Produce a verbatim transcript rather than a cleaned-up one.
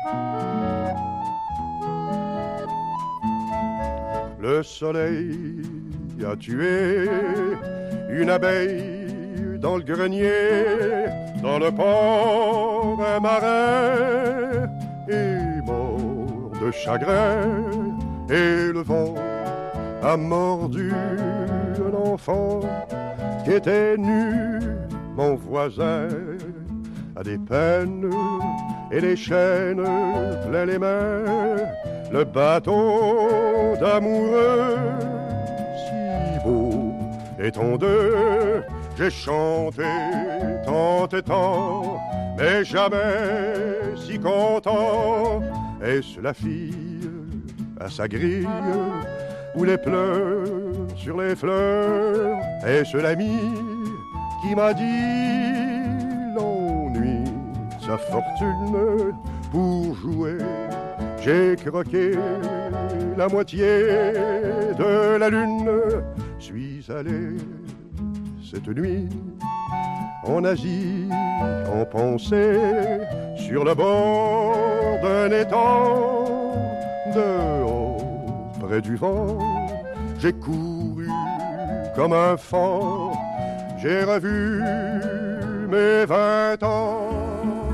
Le soleil a tué une abeille dans le grenier, dans le port un marin est mort de chagrin, et le vent a mordu un enfant qui était nu. Mon voisin a des peines et les chaînes plein les mains, le bateau d'amoureux si beau et tondeux. J'ai chanté tant et tant, mais jamais si content. Est-ce la fille à sa grille ou les pleurs sur les fleurs? Est-ce l'ami qui m'a dit l'ennui, sa fortune pour jouer? J'ai croqué la moitié de la lune, suis allé cette nuit en Asie, en pensée, sur le bord d'un étang, dehors, près du vent, j'ai couru comme un fan, j'ai revu mes vingt ans.